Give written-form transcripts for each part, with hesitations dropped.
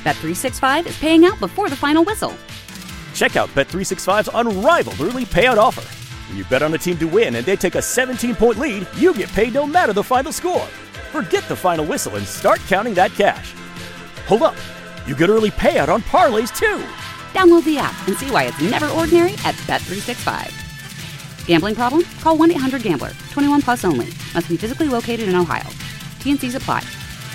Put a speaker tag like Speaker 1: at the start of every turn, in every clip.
Speaker 1: Bet365 is paying out before the final whistle.
Speaker 2: Check out Bet365's unrivaled early payout offer. When you bet on a team to win and they take a 17-point lead, you get paid no matter the final score. Forget the final whistle and start counting that cash. Hold up. You get early payout on parlays, too.
Speaker 1: Download the app and see why it's never ordinary at Bet365. Gambling problem? Call 1-800-GAMBLER. 21 plus only. Must be physically located in Ohio. T&Cs apply.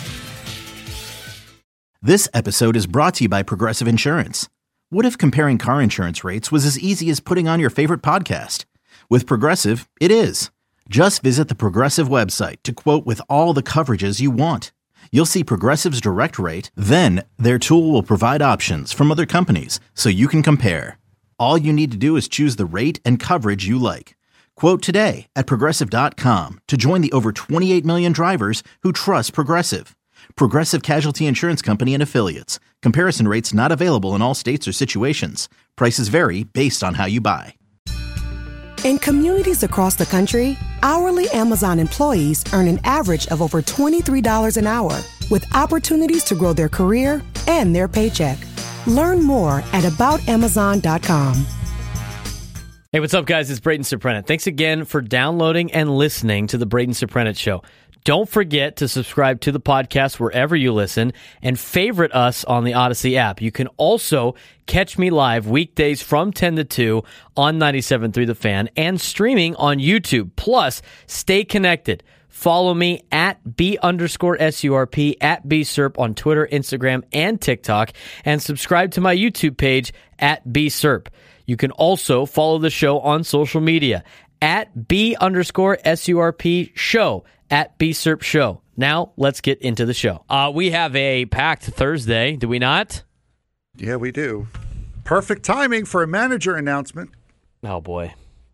Speaker 3: This episode is brought to you by Progressive Insurance. What if comparing car insurance rates was as easy as putting on your favorite podcast? With Progressive, it is. Just visit the Progressive website to quote with all the coverages you want. You'll see Progressive's direct rate, then their tool will provide options from other companies so you can compare. All you need to do is choose the rate and coverage you like. Quote today at Progressive.com to join the over 28 million drivers who trust Progressive. Progressive Casualty Insurance Company and Affiliates. Comparison rates not available in all states or situations. Prices vary based on how you buy.
Speaker 4: In communities across the country, hourly Amazon employees earn an average of over $23 an hour, with opportunities to grow their career and their paycheck. Learn more at aboutamazon.com.
Speaker 5: Hey, what's up, guys? It's Braden Soprenet. Thanks again for downloading and listening to the Braden Soprenet Show. Don't forget to subscribe to the podcast wherever you listen and favorite us on the Odyssey app. You can also catch me live weekdays from 10 to 2 on 97.3 The Fan and streaming on YouTube. Plus, stay connected. Follow me at B_SURP, at BSURP on Twitter, Instagram, and TikTok, and subscribe to my YouTube page at BSURP. You can also follow the show on social media at B_SURP show, at BSURP show. Now, let's get into the show. We have a packed Thursday, do we not?
Speaker 6: Yeah, we do. Perfect timing for a manager announcement.
Speaker 5: Oh, boy.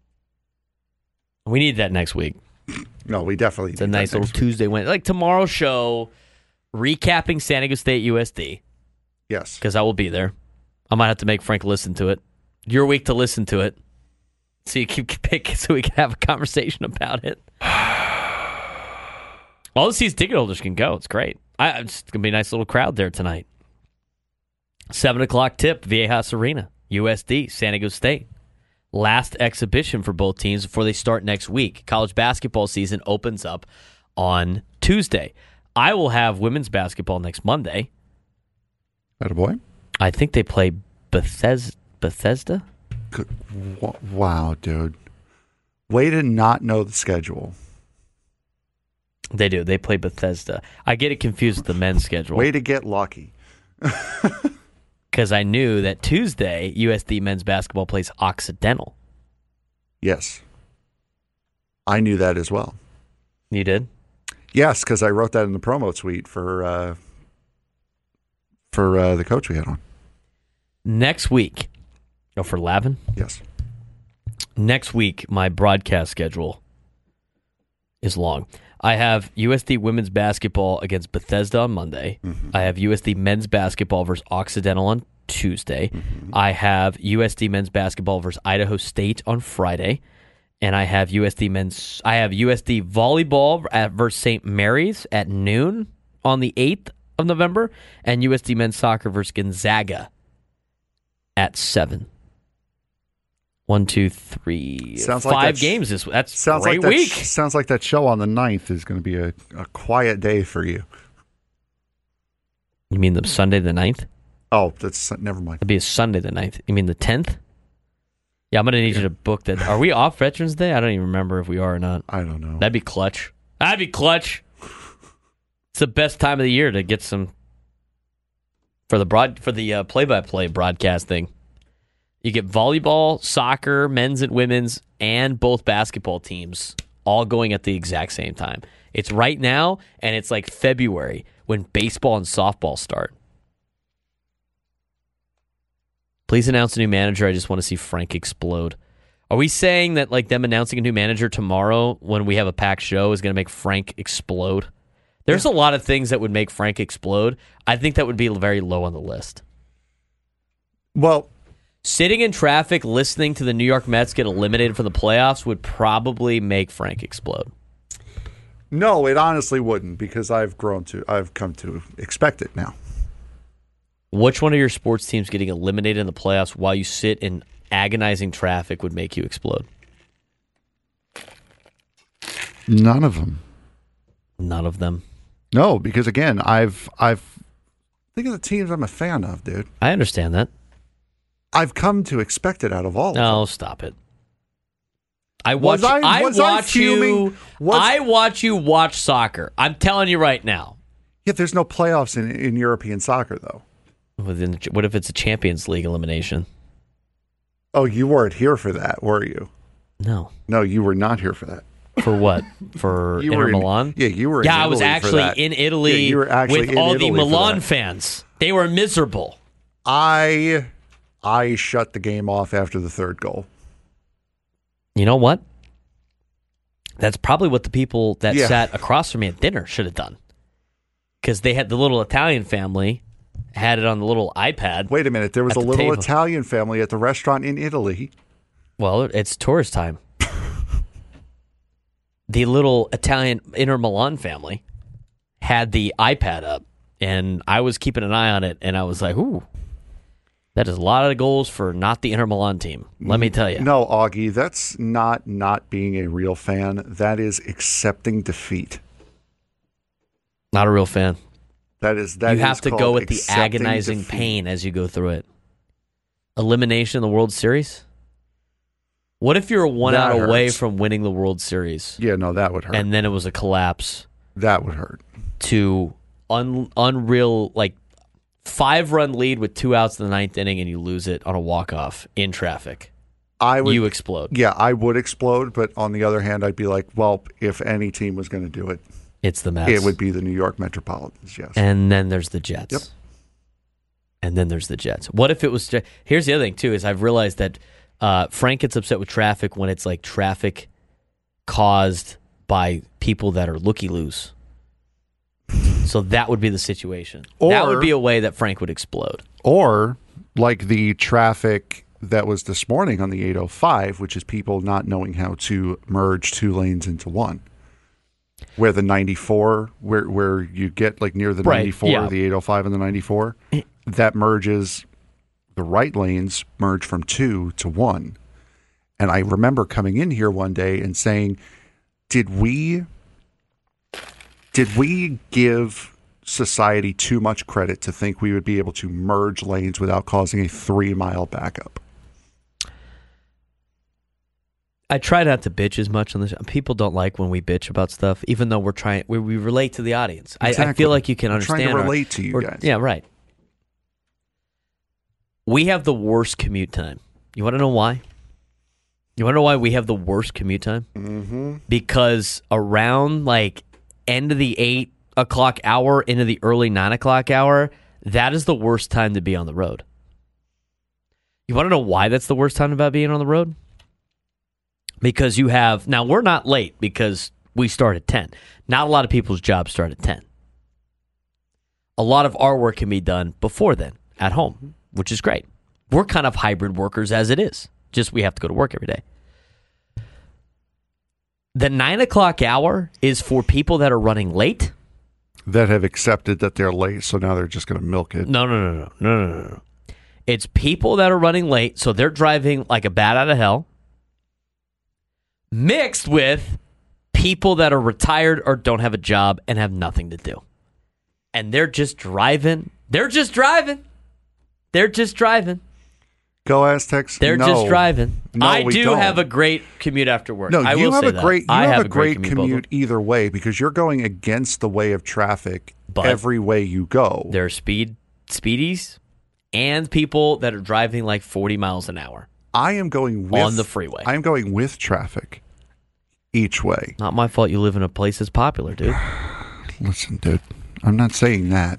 Speaker 5: We need that next week.
Speaker 6: No, we definitely
Speaker 5: It's a nice little Tuesday Wednesday. Like tomorrow's show, recapping San Diego State USD.
Speaker 6: Yes.
Speaker 5: Because I will be there. I might have to make Frank listen to it. Your week to listen to it. So you can pick so we can have a conversation about it. All the season ticket holders can go. It's great. It's going to be a nice little crowd there tonight. 7 o'clock tip, Viejas Arena, USD, San Diego State. Last exhibition for both teams before they start next week. College basketball season opens up on Tuesday. I will have women's basketball next Monday.
Speaker 6: Attaboy.
Speaker 5: I think they play Bethesda?
Speaker 6: Wow, dude. Way to not know the schedule.
Speaker 5: They do. They play Bethesda. I get it confused with the men's schedule.
Speaker 6: Way to get lucky.
Speaker 5: Because I knew that Tuesday, USD men's basketball plays Occidental.
Speaker 6: Yes. I knew that as well.
Speaker 5: You did?
Speaker 6: Yes, because I wrote that in the promo tweet for the coach we had on.
Speaker 5: Next week. Oh, for Lavin?
Speaker 6: Yes.
Speaker 5: Next week, my broadcast schedule is long. I have USD women's basketball against Bethesda on Monday. Mm-hmm. I have USD men's basketball versus Occidental on Tuesday. Mm-hmm. I have USD men's basketball versus Idaho State on Friday. And I have USD volleyball versus St. Mary's at noon on the 8th of November. And USD men's soccer versus Gonzaga at 7. 1, 2, 3,
Speaker 6: sounds
Speaker 5: 5
Speaker 6: like
Speaker 5: games. That's
Speaker 6: sounds
Speaker 5: great
Speaker 6: like
Speaker 5: week.
Speaker 6: Sounds like that show on the 9th is going to be a quiet day for you.
Speaker 5: You mean the Sunday the 9th?
Speaker 6: Oh, never mind.
Speaker 5: It'd be a Sunday the 9th. You mean the 10th? Yeah, I'm going to need you to book that. Are we off Veterans Day? I don't even remember if we are or not.
Speaker 6: I don't know.
Speaker 5: That'd be clutch. It's the best time of the year to get some for the play-by-play broadcasting. You get volleyball, soccer, men's and women's, and both basketball teams all going at the exact same time. It's right now, and it's like February when baseball and softball start. Please announce a new manager. I just want to see Frank explode. Are we saying that like them announcing a new manager tomorrow when we have a packed show is going to make Frank explode? There's a lot of things that would make Frank explode. I think that would be very low on the list.
Speaker 6: Well,
Speaker 5: sitting in traffic, listening to the New York Mets get eliminated from the playoffs would probably make Frank explode.
Speaker 6: No, it honestly wouldn't, because I've come to expect it now.
Speaker 5: Which one of your sports teams getting eliminated in the playoffs while you sit in agonizing traffic would make you explode?
Speaker 6: None of them.
Speaker 5: None of them.
Speaker 6: No, because again, I've think of the teams I'm a fan of, dude.
Speaker 5: I understand that.
Speaker 6: I've come to expect it out of all of them.
Speaker 5: No, stop it. I watch you watch soccer. I'm telling you right now.
Speaker 6: Yeah, there's no playoffs in European soccer, though.
Speaker 5: What if it's a Champions League elimination?
Speaker 6: Oh, you weren't here for that, were you?
Speaker 5: No.
Speaker 6: No, you were not here for that.
Speaker 5: For what? For Inter Milan?
Speaker 6: Yeah, you were in
Speaker 5: Italy. Yeah, I was actually in Italy with all the Milan fans. They were miserable.
Speaker 6: I shut the game off after the third goal.
Speaker 5: You know what? That's probably what the people that sat across from me at dinner should have done. Because they had the little Italian family, had it on the little iPad.
Speaker 6: Wait a minute. There was a little Italian family at the restaurant in Italy.
Speaker 5: Well, it's tourist time. The little Italian Inter Milan family had the iPad up, and I was keeping an eye on it, and I was like, ooh, that is a lot of goals for not the Inter Milan team. Let me tell you.
Speaker 6: No, Augie, that's not being a real fan. That is accepting defeat.
Speaker 5: Not a real fan.
Speaker 6: You
Speaker 5: have to go with the agonizing pain as you go through it. Elimination in the World Series? What if you're one out away from winning the World Series?
Speaker 6: Yeah, no, that would hurt.
Speaker 5: And then it was a collapse.
Speaker 6: That would hurt.
Speaker 5: To unreal, 5-run lead with 2 outs in the 9th inning, and you lose it on a walk-off in traffic. You explode.
Speaker 6: Yeah, I would explode, but on the other hand, I'd be like, well, if any team was going to do it,
Speaker 5: it's the Mets.
Speaker 6: It would be the New York Metropolitans, yes.
Speaker 5: And then there's the Jets.
Speaker 6: Yep.
Speaker 5: And then there's the Jets. What if it was... Here's the other thing, too, is I've realized that Frank gets upset with traffic when it's traffic caused by people that are looky-loos. So that would be the situation. That would be a way that Frank would explode.
Speaker 6: Or like the traffic that was this morning on the 805, which is people not knowing how to merge 2 lanes into one. Where the 94, where you get near the 94, the 805 and the 94, that merges... The right lanes merge from 2 to 1. And I remember coming in here one day and saying, did we give society too much credit to think we would be able to merge lanes without causing a 3-mile backup?
Speaker 5: I try not to bitch as much on this. People don't like when we bitch about stuff, even though we relate to the audience.
Speaker 6: Exactly.
Speaker 5: I feel like you can understand.
Speaker 6: I'm trying to relate to you guys.
Speaker 5: Yeah, right. We have the worst commute time. You want to know why? You want to know why we have the worst commute time?
Speaker 6: Mm-hmm.
Speaker 5: Because around end of the 8 o'clock hour into the early 9 o'clock hour, that is the worst time to be on the road. You want to know why that's the worst time about being on the road? Because you have... Now, we're not late because we start at 10. Not a lot of people's jobs start at 10. A lot of our work can be done before then, at home, which is great. We're kind of hybrid workers as it is. Just we have to go to work every day. The 9 o'clock hour is for people that are running late.
Speaker 6: That have accepted that they're late, so now they're just going to milk it.
Speaker 5: No. It's people that are running late, so they're driving like a bat out of hell, mixed with people that are retired or don't have a job and have nothing to do. And they're just driving.
Speaker 6: Go Aztecs.
Speaker 5: They're just driving.
Speaker 6: No,
Speaker 5: I
Speaker 6: we
Speaker 5: do
Speaker 6: don't.
Speaker 5: have a great commute after work.
Speaker 6: No,
Speaker 5: I
Speaker 6: you
Speaker 5: will
Speaker 6: have
Speaker 5: say
Speaker 6: a great.
Speaker 5: that.
Speaker 6: You
Speaker 5: I
Speaker 6: have a great commute
Speaker 5: both.
Speaker 6: either way because you're going against the way of traffic every way you go.
Speaker 5: There are speedies and people that are driving 40 miles an hour.
Speaker 6: I am going with,
Speaker 5: on the freeway.
Speaker 6: I am going with traffic each way.
Speaker 5: Not my fault. You live in a place that's popular, dude.
Speaker 6: Listen, dude. I'm not saying that.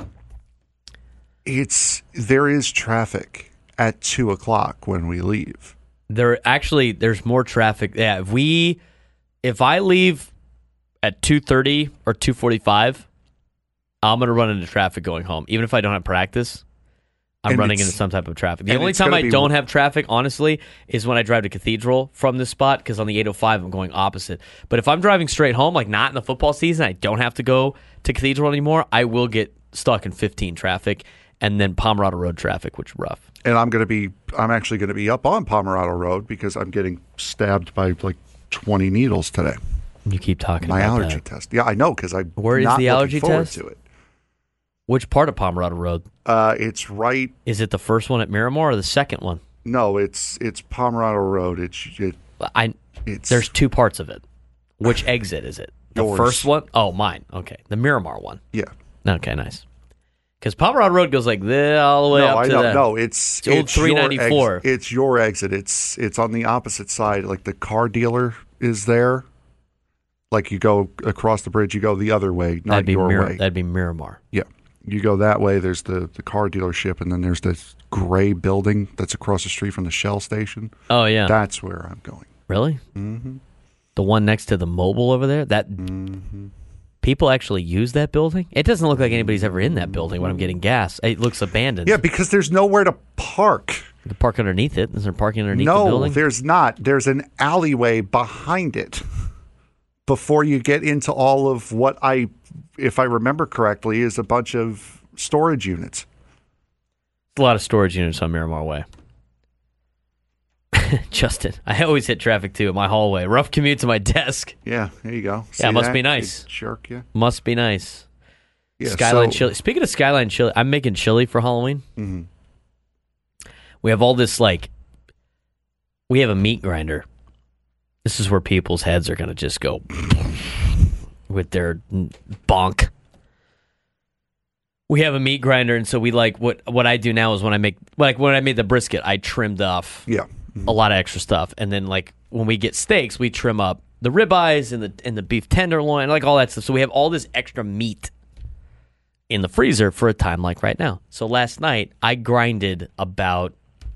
Speaker 6: There is traffic at 2 o'clock when we leave.
Speaker 5: There's more traffic. Yeah, if I leave at 2:30 or 2:45, I'm going to run into traffic going home. Even if I don't have practice, I'm running into some type of traffic. The only time I don't have traffic, honestly, is when I drive to Cathedral from this spot, because on the 805, I'm going opposite. But if I'm driving straight home, not in the football season, I don't have to go to Cathedral anymore, I will get stuck in 15 traffic. and then Pomerado Road traffic, which is rough.
Speaker 6: And I'm actually going to be up on Pomerado Road because I'm getting stabbed by like 20 needles today.
Speaker 5: You keep talking
Speaker 6: my
Speaker 5: about
Speaker 6: allergy test. Yeah, I know because I'm
Speaker 5: Where is
Speaker 6: not
Speaker 5: the allergy
Speaker 6: looking forward
Speaker 5: test?
Speaker 6: to it.
Speaker 5: Which part of Pomerado Road?
Speaker 6: It's right.
Speaker 5: Is it the first one at Miramar or the second one?
Speaker 6: No, it's Pomerado Road.
Speaker 5: There's two parts of it. Which exit is it? The
Speaker 6: Yours.
Speaker 5: first one? Oh, mine. Okay, the Miramar one.
Speaker 6: Yeah.
Speaker 5: Okay, nice. Because Pomerado Road goes like this all the way up to that.
Speaker 6: No, it's
Speaker 5: old 394.
Speaker 6: It's your exit. It's on the opposite side. Like the car dealer is there. Like you go across the bridge, you go the other way, not your way.
Speaker 5: That'd be Miramar.
Speaker 6: Yeah. You go that way, there's the car dealership, and then there's this gray building that's across the street from the Shell station.
Speaker 5: Oh, yeah.
Speaker 6: That's where I'm going.
Speaker 5: Really? Mm-hmm. The one next to the Mobil over there? People actually use that building? It doesn't look like anybody's ever in that building when I'm getting gas. It looks abandoned.
Speaker 6: Yeah, because there's nowhere to park.
Speaker 5: You can park underneath it. Is there parking underneath the building?
Speaker 6: No, there's not. There's an alleyway behind it before you get into all of what if I remember correctly, is a bunch of storage units.
Speaker 5: A lot of storage units on Miramar Way. Justin, I always hit traffic too in my hallway. Rough commute to my desk.
Speaker 6: Yeah, there you go.
Speaker 5: Yeah, it must be nice.
Speaker 6: Jerk, yeah.
Speaker 5: Must be nice.
Speaker 6: Yeah,
Speaker 5: Skyline chili. Speaking of Skyline chili, I'm making chili for Halloween.
Speaker 6: Mm-hmm.
Speaker 5: We have all this, we have a meat grinder. This is where people's heads are going to just go with their bonk. We have a meat grinder, and so we what I do now is when I make, when I made the brisket, I trimmed off a lot of extra stuff. And then, when we get steaks, we trim up the ribeyes and the beef tenderloin, all that stuff. So we have all this extra meat in the freezer for a time like right now. So last night, I grinded about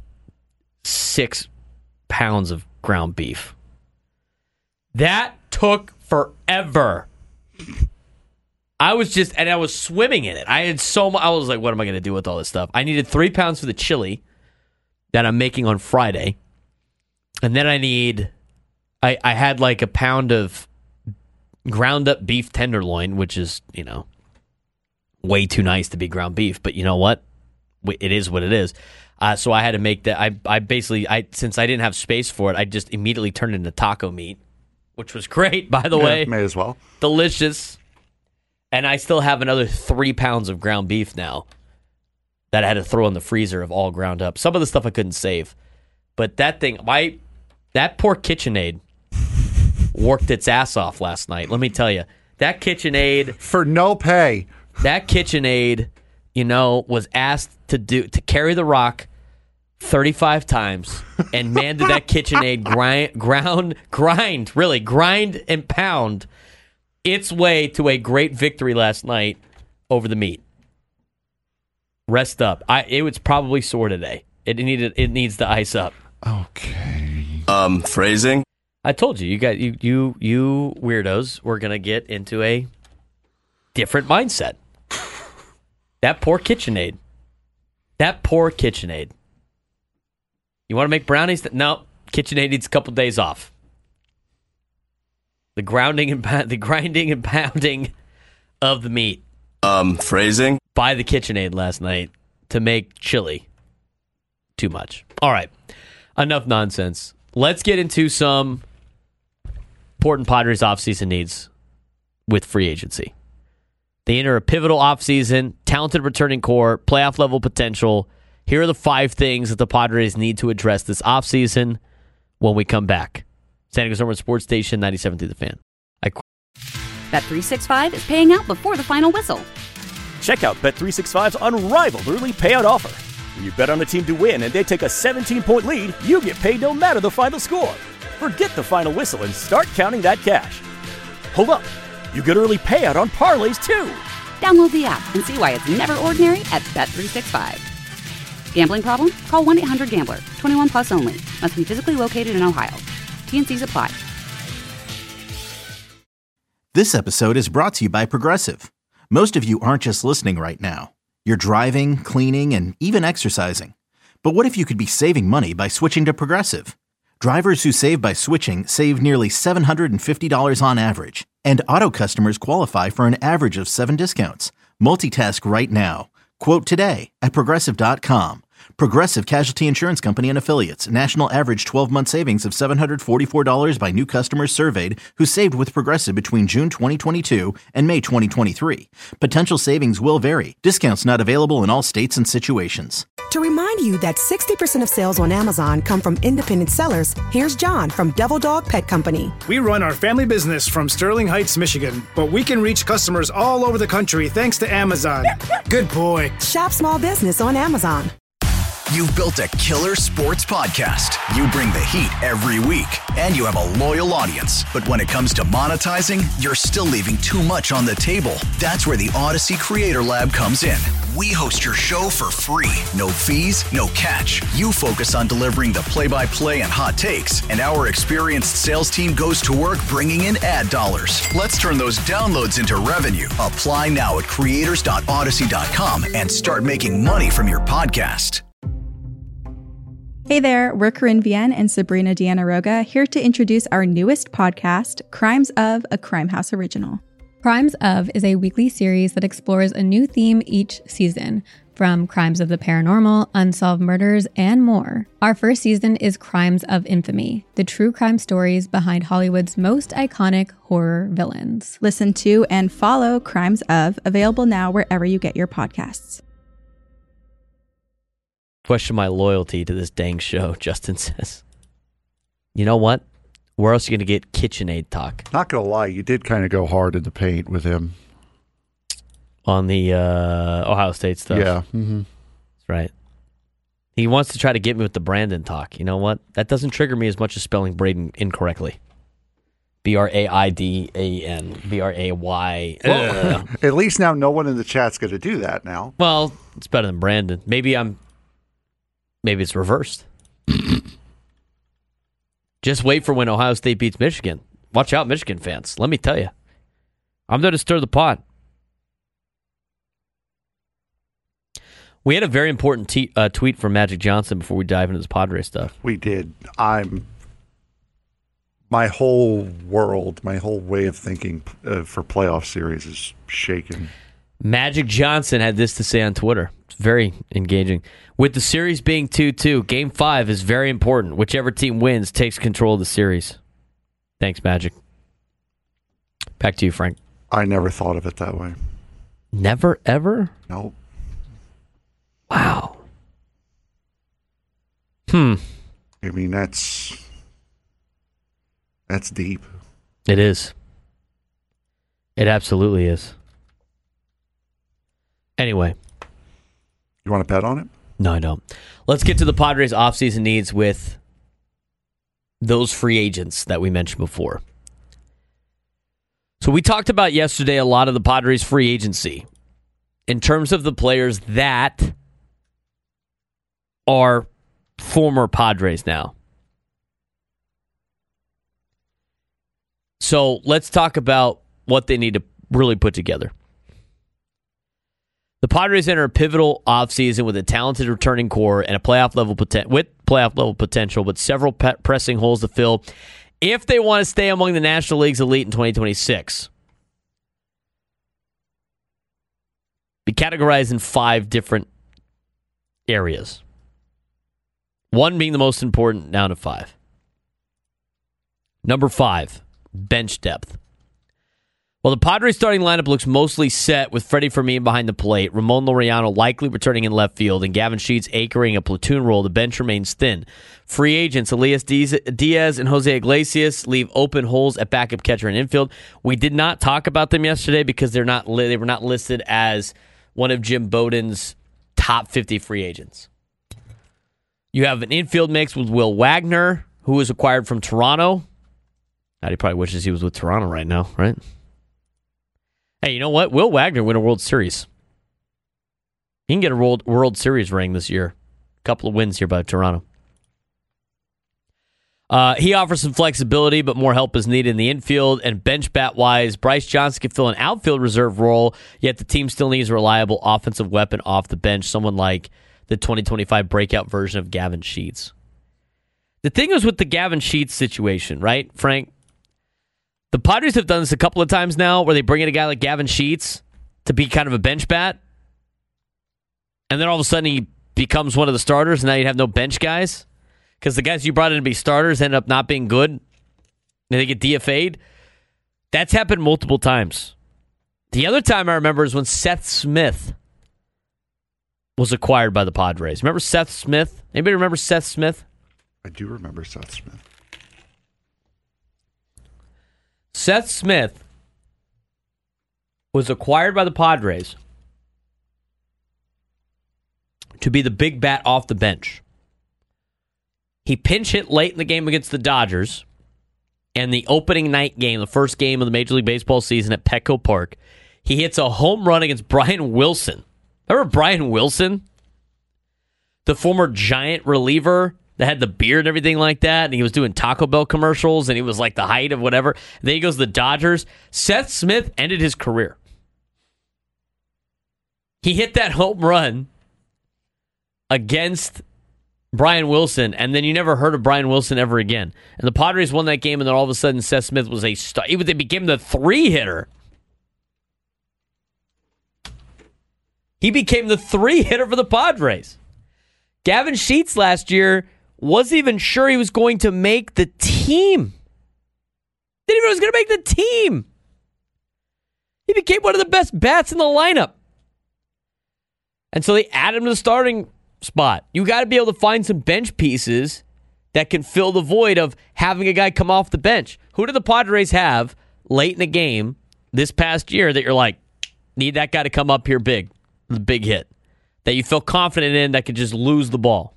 Speaker 5: 6 pounds of ground beef. That took forever. I was swimming in it. I was like, what am I going to do with all this stuff? I needed 3 pounds for the chili that I'm making on Friday. And then I had a pound of ground up beef tenderloin, which is, way too nice to be ground beef. But you know what? It is what it is. So I had to make that. I since I didn't have space for it, I just immediately turned it into taco meat, which was great, by the way.
Speaker 6: May as well.
Speaker 5: Delicious. And I still have another 3 pounds of ground beef now that I had to throw in the freezer of all ground up. Some of the stuff I couldn't save. But that thing, that poor KitchenAid worked its ass off last night. Let me tell you. That KitchenAid.
Speaker 6: For no pay.
Speaker 5: That KitchenAid, was asked to carry the rock 35 times. And man, did that KitchenAid grind and pound its way to a great victory last night over the meat. Rest up. It was probably sore today. It needs to ice up.
Speaker 6: Okay.
Speaker 7: Phrasing.
Speaker 5: I told you, you weirdos were gonna get into a different mindset. That poor KitchenAid. You want to make brownies? No, KitchenAid needs a couple days off. The grinding and pounding of the meat.
Speaker 7: Phrasing.
Speaker 5: By the KitchenAid last night to make chili. Too much. All right. Enough nonsense. Let's get into some important Padres offseason needs with free agency. They enter a pivotal offseason, talented returning core, playoff level potential. Here are the 5 things that the Padres need to address this offseason when we come back. San Diego's #1 sports station, 97.3 The Fan.
Speaker 1: Bet365 is paying out before the final whistle.
Speaker 2: Check out Bet365's unrivaled early payout offer. When you bet on a team to win and they take a 17-point lead, you get paid no matter the final score. Forget the final whistle and start counting that cash. Hold up. You get early payout on parlays, too.
Speaker 1: Download the app and see why it's never ordinary at Bet365. Gambling problem? Call 1-800-GAMBLER. 21 plus only. Must be physically located in Ohio. T&Cs apply.
Speaker 3: This episode is brought to you by Progressive. Most of you aren't just listening right now. You're driving, cleaning, and even exercising. But what if you could be saving money by switching to Progressive? Drivers who save by switching save nearly $750 on average. And auto customers qualify for an average of 7 discounts. Multitask right now. Quote today at Progressive.com. Progressive Casualty Insurance Company and Affiliates. National average 12-month savings of $744 by new customers surveyed who saved with Progressive between June 2022 and May 2023. Potential savings will vary. Discounts not available in all states and situations.
Speaker 4: To remind you that 60% of sales on Amazon come from independent sellers, here's John from Devil Dog Pet Company.
Speaker 8: We run our family business from Sterling Heights, Michigan, but we can reach customers all over the country thanks to Amazon. Good boy.
Speaker 4: Shop small business on Amazon.
Speaker 9: You've built a killer sports podcast. You bring the heat every week, and you have a loyal audience. But when it comes to monetizing, you're still leaving too much on the table. That's where the Odyssey Creator Lab comes in. We host your show for free. No fees, no catch. You focus on delivering the play-by-play and hot takes, and our experienced sales team goes to work bringing in ad dollars. Let's turn those downloads into revenue. Apply now at creators.odyssey.com and start making money from your podcast.
Speaker 10: Hey there, we're Corinne Vienne and Sabrina Diana-Roga here to introduce our newest podcast, Crimes of, a Crime House original.
Speaker 11: Crimes of is a weekly series that explores a new theme each season, from crimes of the paranormal, unsolved murders, and more. Our first season is Crimes of Infamy, the true crime stories behind Hollywood's most iconic horror villains.
Speaker 10: Listen to and follow Crimes of, available now wherever you get your podcasts.
Speaker 5: Question my loyalty to this dang show, Justin says. You know what? Where else are you going to get KitchenAid talk?
Speaker 6: Not going to lie, you did kind of go hard in the paint with him.
Speaker 5: On the Ohio State stuff.
Speaker 6: Yeah. Mm-hmm.
Speaker 5: That's right. He wants to try to get me with the Brandon talk. You know what? That doesn't trigger me as much as spelling Braden incorrectly. Braidan. Bray.
Speaker 6: At least now no one in the chat's going to do that now.
Speaker 5: Well, it's better than Brandon. Maybe it's reversed. Just wait for when Ohio State beats Michigan. Watch out, Michigan fans. Let me tell you. I'm there to stir the pot. We had a very important tweet from Magic Johnson before we dive into this Padres stuff.
Speaker 6: We did. My whole world, my whole way of thinking for playoff series is shaken.
Speaker 5: Magic Johnson had this to say on Twitter. It's very engaging. With the series being 2-2, Game 5 is very important. Whichever team wins takes control of the series. Thanks, Magic. Back to you, Frank.
Speaker 6: I never thought of it that way.
Speaker 5: Never, ever?
Speaker 6: No.
Speaker 5: Wow.
Speaker 6: I mean, that's deep.
Speaker 5: It is. It absolutely is. Anyway.
Speaker 6: You want to bet on it?
Speaker 5: No, I don't. Let's get to the Padres' offseason needs with those free agents that we mentioned before. So we talked about yesterday a lot of the Padres' free agency in terms of the players that are former Padres now. So let's talk about what they need to really put together. The Padres enter a pivotal offseason with a talented returning core and a playoff level potential, but several pressing holes to fill if they want to stay among the National League's elite in 2026. Be categorized in 5 different areas. 1 being the most important, down to 5. Number 5, bench depth. While the Padres starting lineup looks mostly set with Freddie Fermin behind the plate, Ramon Laureano likely returning in left field, and Gavin Sheets anchoring a platoon role, the bench remains thin. Free agents Elias Diaz and Jose Iglesias leave open holes at backup catcher and infield. We did not talk about them yesterday because they were not listed as one of Jim Bowden's top 50 free agents. You have an infield mix with Will Wagner, who was acquired from Toronto. Now he probably wishes he was with Toronto right now, right? Hey, you know what? Will Wagner win a World Series. He can get a World Series ring this year. A couple of wins here by Toronto. He offers some flexibility, but more help is needed in the infield. And bench bat-wise, Bryce Johnson can fill an outfield reserve role, yet the team still needs a reliable offensive weapon off the bench, someone like the 2025 breakout version of Gavin Sheets. The thing is with the Gavin Sheets situation, right, Frank? The Padres have done this a couple of times now where they bring in a guy like Gavin Sheets to be kind of a bench bat. And then all of a sudden he becomes one of the starters, and now you'd have no bench guys? Because the guys you brought in to be starters end up not being good, and they get DFA'd? That's happened multiple times. The other time I remember is when Seth Smith was acquired by the Padres. Remember Seth Smith? Anybody remember Seth Smith?
Speaker 6: I do remember Seth Smith.
Speaker 5: Seth Smith was acquired by the Padres to be the big bat off the bench. He pinch hit late in the game against the Dodgers, and the opening night game, the first game of the Major League Baseball season at Petco Park, he hits a home run against Brian Wilson. Remember Brian Wilson? The former Giant reliever that had the beard and everything like that, and he was doing Taco Bell commercials, and he was like the height of whatever. And then he goes to the Dodgers. Seth Smith ended his career. He hit that home run against Brian Wilson, and then you never heard of Brian Wilson ever again. And the Padres won that game, and then all of a sudden Seth Smith was a star. They became the 3-hitter. He became the 3-hitter for the Padres. Gavin Sheets last year wasn't even sure he was going to make the team. Didn't even know he was going to make the team. He became one of the best bats in the lineup. And so they add him to the starting spot. You got to be able to find some bench pieces that can fill the void of having a guy come off the bench. Who did the Padres have late in the game this past year that you're like, need that guy to come up here big, the big hit, that you feel confident in that could just lose the ball?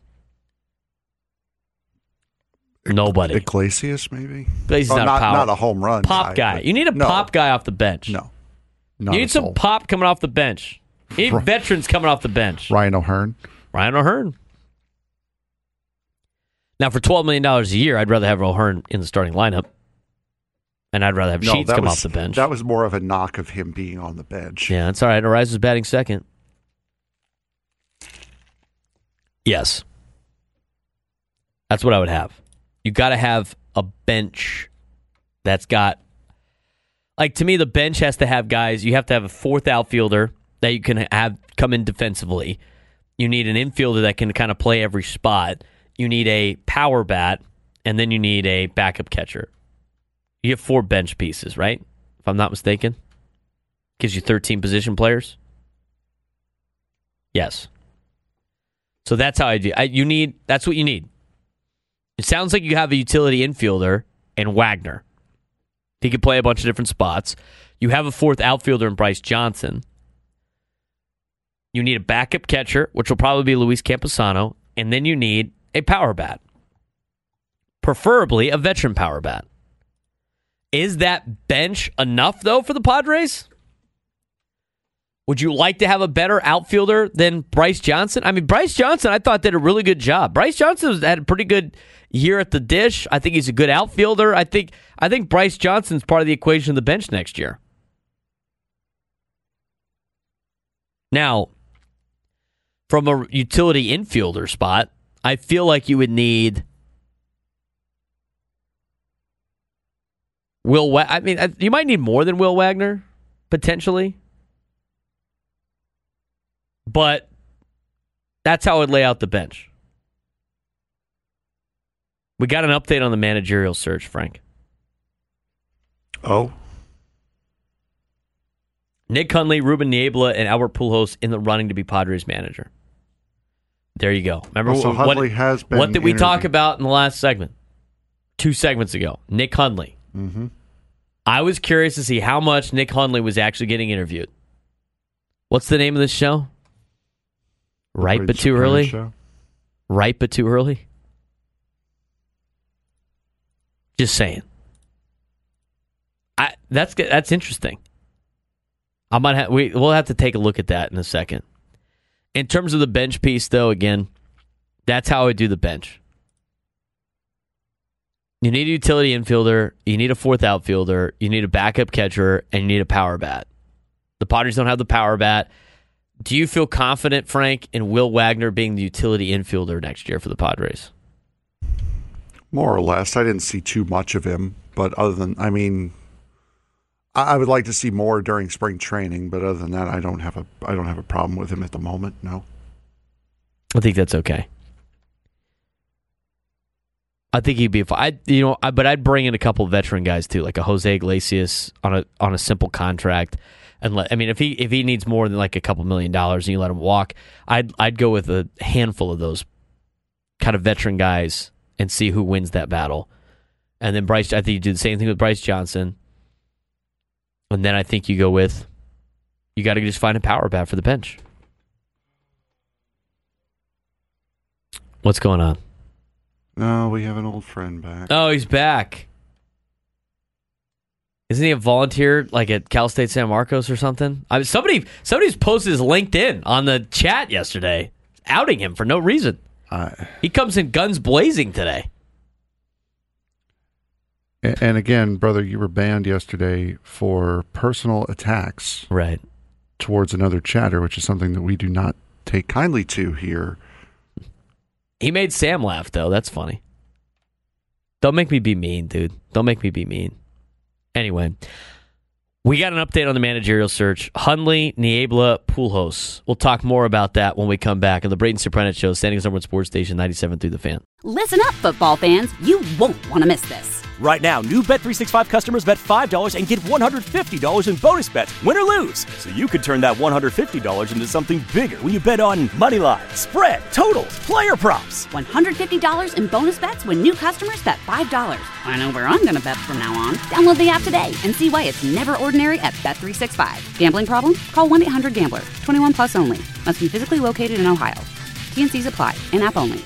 Speaker 5: Nobody.
Speaker 6: Iglesias, maybe?
Speaker 5: He's
Speaker 6: not a home run
Speaker 5: pop guy. You need a pop guy off the bench.
Speaker 6: No.
Speaker 5: You need some pop coming off the bench. You need veterans coming off the bench.
Speaker 6: Ryan O'Hearn.
Speaker 5: Now, for $12 million a year, I'd rather have O'Hearn in the starting lineup. And I'd rather have Sheets come off the bench.
Speaker 6: That was more of a knock of him being on the bench.
Speaker 5: Yeah, that's all right. Ariz was batting second. Yes. That's what I would have. You got to have a bench that's got... Like, to me, the bench has to have guys. You have to have a fourth outfielder that you can have come in defensively. You need an infielder that can kind of play every spot. You need a power bat, and then you need a backup catcher. You have 4 bench pieces, right? If I'm not mistaken. Gives you 13 position players. Yes. So that's how I do. That's what you need. It sounds like you have a utility infielder in Wagner. He can play a bunch of different spots. You have a fourth outfielder in Bryce Johnson. You need a backup catcher, which will probably be Luis Camposano, and then you need a power bat. Preferably a veteran power bat. Is that bench enough, though, for the Padres? Would you like to have a better outfielder than Bryce Johnson? I mean, Bryce Johnson, I thought, did a really good job. Bryce Johnson had a pretty good year at the dish. I think he's a good outfielder. I think Bryce Johnson's part of the equation of the bench next year. Now, from a utility infielder spot, I feel like you would need you might need more than Will Wagner, potentially. But that's how I would lay out the bench. We got an update on the managerial search, Frank.
Speaker 6: Oh.
Speaker 5: Nick Hundley, Ruben Niebla, and Albert Pujols in the running to be Padres manager. There you go. Remember what did we talk about in the last segment? 2 segments ago. Nick Hundley.
Speaker 6: Mm-hmm.
Speaker 5: I was curious to see how much Nick Hundley was actually getting interviewed. What's the name of this show? Right but too early?
Speaker 6: Show.
Speaker 5: Right but too early? Just saying. That's interesting. We'll have to take a look at that in a second. In terms of the bench piece, though, again, that's how I do the bench. You need a utility infielder, you need a fourth outfielder, you need a backup catcher, and you need a power bat. The Padres don't have the power bat. Do you feel confident, Frank, in Will Wagner being the utility infielder next year for the Padres?
Speaker 6: More or less. I didn't see too much of him, but I would like to see more during spring training, but other than that, I don't have a problem with him at the moment, no.
Speaker 5: I think that's okay. I think he'd be fine. But I'd bring in a couple of veteran guys too, like a Jose Iglesias on a simple contract. And if he needs more than like a couple $1 million and you let him walk, I'd go with a handful of those kind of veteran guys and see who wins that battle. And then I think you do the same thing with Bryce Johnson. And then I think you got to just find a power bat for the bench. What's going on?
Speaker 6: No, we have an old friend back.
Speaker 5: Oh, he's back. Isn't he a volunteer like at Cal State San Marcos or something? Somebody's posted his LinkedIn on the chat yesterday, outing him for no reason. He comes in guns blazing today.
Speaker 6: And again, brother, you were banned yesterday for personal attacks towards another chatter, which is something that we do not take kindly to here.
Speaker 5: He made Sam laugh, though. That's funny. Don't make me be mean, dude. Don't make me be mean. Anyway, we got an update on the managerial search. Hundley, Niebla, Pujols. We'll talk more about that when we come back on the Braden Sopranet Show, Standing Number One Sports Station 97 through the Fan.
Speaker 1: Listen up, football fans. You won't want to miss this.
Speaker 2: Right now, new Bet365 customers bet $5 and get $150 in bonus bets, win or lose. So you could turn that $150 into something bigger when you bet on money line, spread, totals, player props.
Speaker 1: $150 in bonus bets when new customers bet $5. I know where I'm going to bet from now on. Download the app today and see why it's never ordinary at Bet365. Gambling problem? Call 1-800-GAMBLER. 21 plus only. Must be physically located in Ohio. T&Cs apply. In-app only.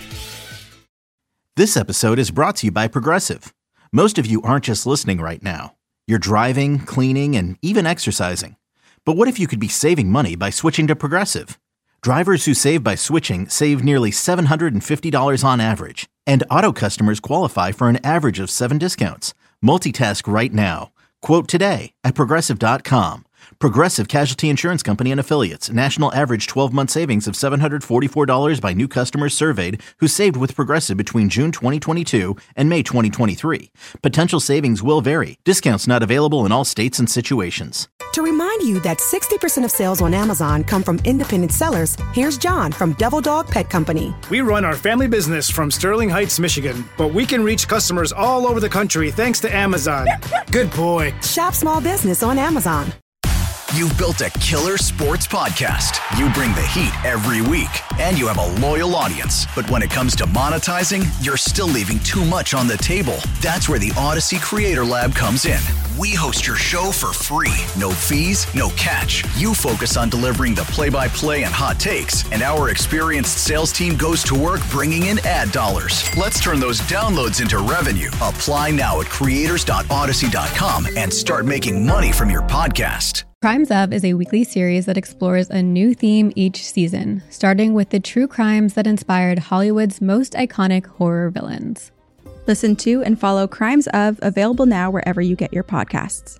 Speaker 3: This episode is brought to you by Progressive. Most of you aren't just listening right now. You're driving, cleaning, and even exercising. But what if you could be saving money by switching to Progressive? Drivers who save by switching save nearly $750 on average. And auto customers qualify for an average of 7 discounts. Multitask right now. Quote today at Progressive.com. Progressive Casualty Insurance Company and Affiliates. National average 12-month savings of $744 by new customers surveyed who saved with Progressive between June 2022 and May 2023. Potential savings will vary. Discounts not available in all states and situations.
Speaker 4: To remind you that 60% of sales on Amazon come from independent sellers, here's John from Devil Dog Pet Company.
Speaker 8: We run our family business from Sterling Heights, Michigan, but we can reach customers all over the country thanks to Amazon. Good boy.
Speaker 4: Shop small business on Amazon.
Speaker 9: You've built a killer sports podcast. You bring the heat every week, and you have a loyal audience. But when it comes to monetizing, you're still leaving too much on the table. That's where the Odyssey Creator Lab comes in. We host your show for free. No fees, no catch. You focus on delivering the play-by-play and hot takes, and our experienced sales team goes to work bringing in ad dollars. Let's turn those downloads into revenue. Apply now at creators.odyssey.com and start making money from your podcast.
Speaker 11: Crimes Of is a weekly series that explores a new theme each season, starting with the true crimes that inspired Hollywood's most iconic horror villains.
Speaker 10: Listen to and follow Crimes Of, available now wherever you get your podcasts.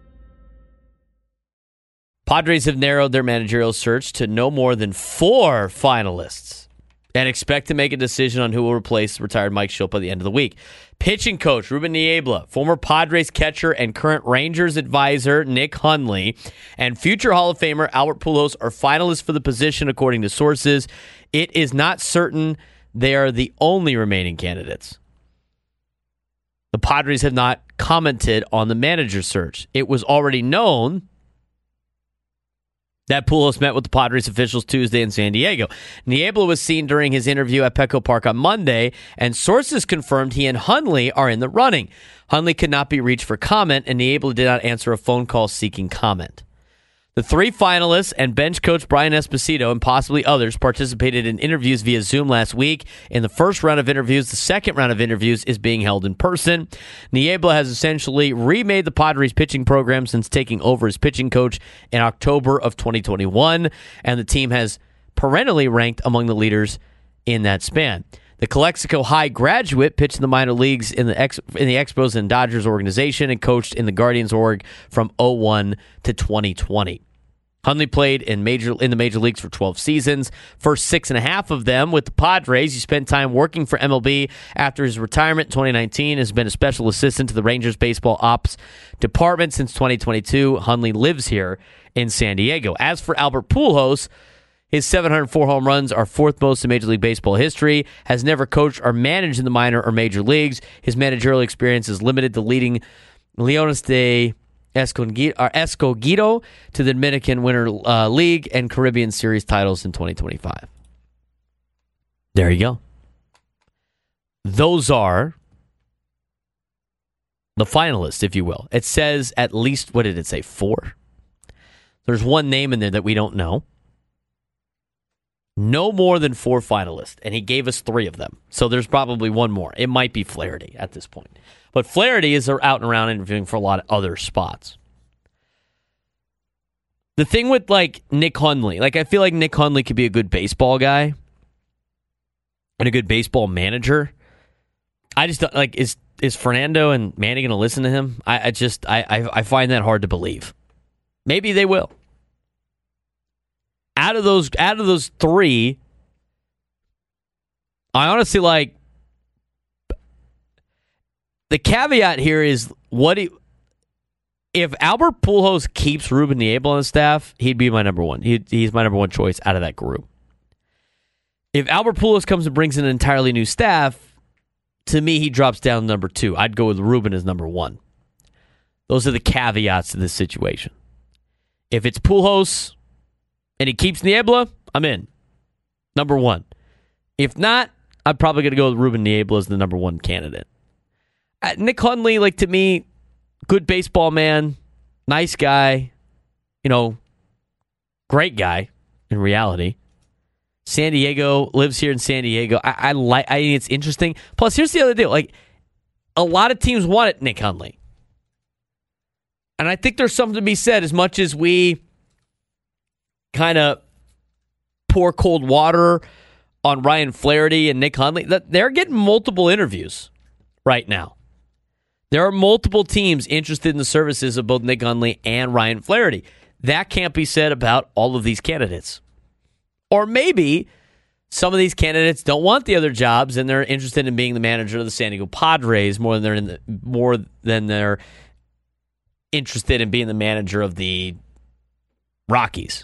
Speaker 5: Padres have narrowed their managerial search to no more than 4 finalists and expect to make a decision on who will replace retired Mike Shildt by the end of the week. Pitching coach Ruben Niebla, former Padres catcher and current Rangers advisor Nick Hundley, and future Hall of Famer Albert Pujols are finalists for the position, according to sources. It is not certain they are the only remaining candidates. The Padres have not commented on the manager search. It was already known that Pujols met with the Padres officials Tuesday in San Diego. Niebla was seen during his interview at Petco Park on Monday, and sources confirmed he and Hundley are in the running. Hundley could not be reached for comment, and Niebla did not answer a phone call seeking comment. The 3 finalists and bench coach Brian Esposito and possibly others participated in interviews via Zoom last week. In the first round of interviews, the second round of interviews is being held in person. Niebla has essentially remade the Padres pitching program since taking over as pitching coach in October of 2021, and the team has perennially ranked among the leaders in that span. The Calexico High graduate pitched in the minor leagues in the Expos and Dodgers organization and coached in the Guardians org from 2001 to 2020. Hundley played in the major leagues for 12 seasons. First 6.5 of them with the Padres. He spent time working for MLB after his retirement in 2019. Has been a special assistant to the Rangers baseball ops department since 2022. Hundley lives here in San Diego. As for Albert Pujols, His 704 home runs are fourth most in Major League Baseball history, has never coached or managed in the minor or major leagues. His managerial experience is limited to leading Leones de Escogido to the Dominican Winter League and Caribbean Series titles in 2025. There you go. Those are the finalists, if you will. It says at least, what did it say, 4? There's one name in there that we don't know. No more than 4 finalists, and he gave us 3 of them. So there's probably one more. It might be Flaherty at this point. But Flaherty is out and around interviewing for a lot of other spots. The thing with, like, Nick Hundley, like, I feel like Nick Hundley could be a good baseball guy and a good baseball manager. I just don't, like, is Fernando and Manny going to listen to him? I find that hard to believe. Maybe they will. Out of those 3, I honestly like. The caveat here is if Albert Pujols keeps Ruben Niebla on the staff, he'd be my number one. He's my number one choice out of that group. If Albert Pujols comes and brings in an entirely new staff, to me he drops down number 2. I'd go with Ruben as number 1. Those are the caveats to this situation. If it's Pujols and he keeps Niebla, I'm in. Number 1. If not, I'm probably going to go with Ruben Niebla as the number 1 candidate. Nick Hundley, like, to me, good baseball man, nice guy, great guy in reality. San Diego, lives here in San Diego. I think it's interesting. Plus, here's the other deal. Like, a lot of teams wanted Nick Hundley. And I think there's something to be said, as much as we kind of pour cold water on Ryan Flaherty and Nick Hundley, that they're getting multiple interviews right now. There are multiple teams interested in the services of both Nick Hundley and Ryan Flaherty. That can't be said about all of these candidates. Or maybe some of these candidates don't want the other jobs and they're interested in being the manager of the San Diego Padres more than they're interested in being the manager of the Rockies.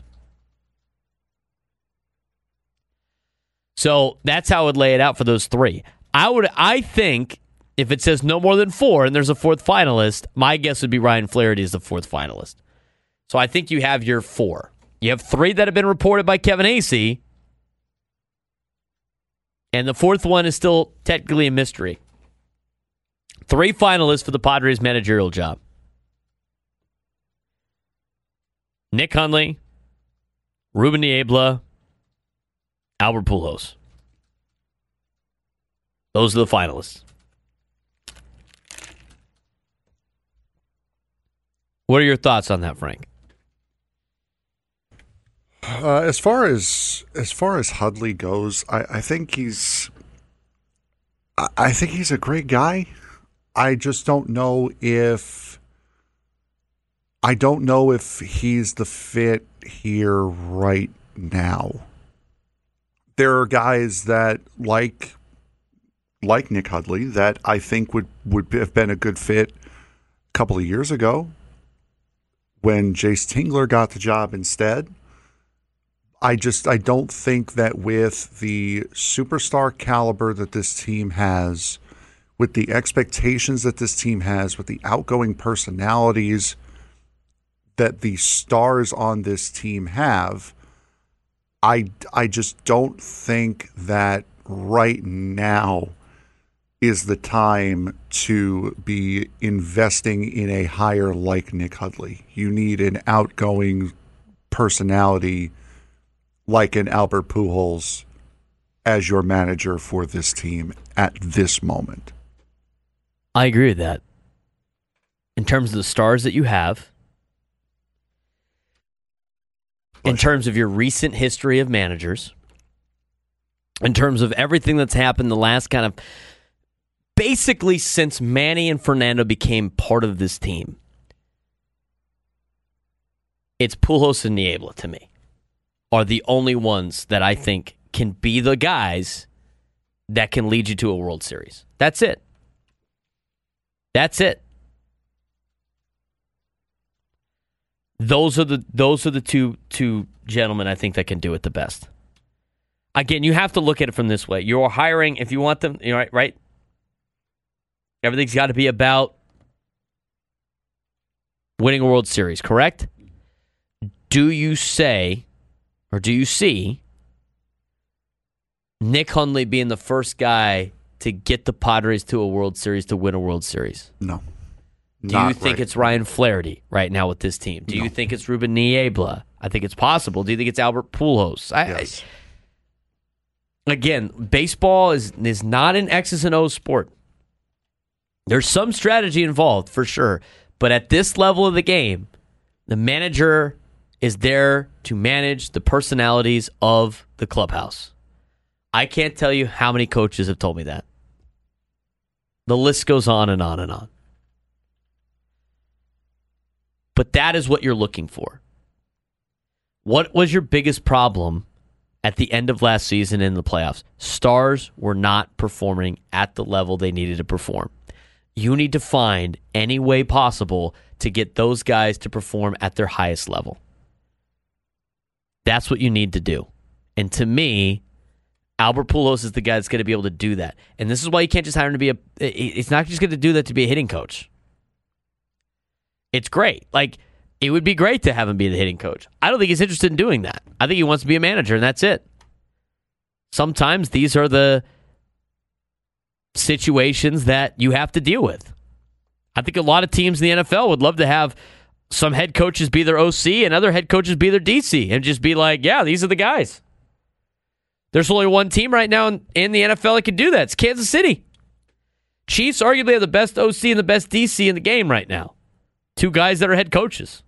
Speaker 5: So that's how I would lay it out for those 3. I think if it says no more than 4 and there's a 4th finalist, my guess would be Ryan Flaherty is the 4th finalist. So I think you have your 4. You have 3 that have been reported by Kevin Acee, and the 4th one is still technically a mystery. 3 finalists for the Padres managerial job. Nick Hundley, Ruben Niebla, Albert Pujols. Those are the finalists. What are your thoughts on that, Frank?
Speaker 6: As far as Hundley goes, I think he's a great guy. I just don't know if he's the fit here right now. There are guys that like Nick Hundley that I think would have been a good fit a couple of years ago when Jace Tingler got the job instead. I don't think that with the superstar caliber that this team has, with the expectations that this team has, with the outgoing personalities that the stars on this team have, I just don't think that right now is the time to be investing in a hire like Nick Hundley. You need an outgoing personality like an Albert Pujols as your manager for this team at this moment.
Speaker 5: I agree with that. In terms of the stars that you have, in terms of your recent history of managers, in terms of everything that's happened the last kind of basically since Manny and Fernando became part of this team, it's Pujols and Niebla to me are the only ones that I think can be the guys that can lead you to a World Series. That's it. That's it. Those are the two gentlemen, I think, that can do it the best. Again, you have to look at it from this way. You're hiring, if you want them, right? Everything's got to be about winning a World Series, correct? Do you say, or do you see Nick Hundley being the first guy to get the Padres to a World Series, to win a World Series?
Speaker 6: No.
Speaker 5: Do you think it's Ryan Flaherty right now with this team? Do you think it's Ruben Niebla? I think it's possible. Do you think it's Albert Pujols?
Speaker 6: Yes.
Speaker 5: Again, baseball is not an X's and O's sport. There's some strategy involved, for sure. But at this level of the game, the manager is there to manage the personalities of the clubhouse. I can't tell you how many coaches have told me that. The list goes on and on and on. But that is what you're looking for. What was your biggest problem at the end of last season in the playoffs? Stars were not performing at the level they needed to perform. You need to find any way possible to get those guys to perform at their highest level. That's what you need to do. And to me, Albert Pujols is the guy that's going to be able to do that. And this is why you can't just hire him to be it's not just going to do that to be a hitting coach. It's great. Like, it would be great to have him be the hitting coach. I don't think he's interested in doing that. I think he wants to be a manager, and that's it. Sometimes these are the situations that you have to deal with. I think a lot of teams in the NFL would love to have some head coaches be their OC and other head coaches be their DC and just be like, yeah, these are the guys. There's only one team right now in the NFL that can do that. It's Kansas City. Chiefs arguably have the best OC and the best DC in the game right now. Two guys that are head coaches.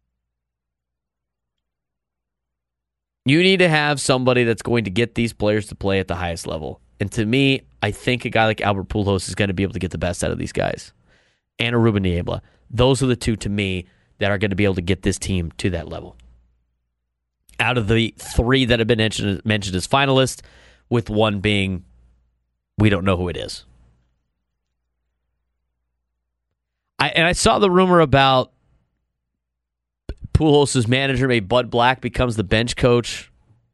Speaker 5: You need to have somebody that's going to get these players to play at the highest level. And to me, I think a guy like Albert Pujols is going to be able to get the best out of these guys. And a Ruben Niebla. Those are the two, to me, that are going to be able to get this team to that level. Out of the three that have been mentioned as finalists, with one being, we don't know who it is. I saw the rumor about Pujols' manager, maybe Bud Black, becomes the bench coach.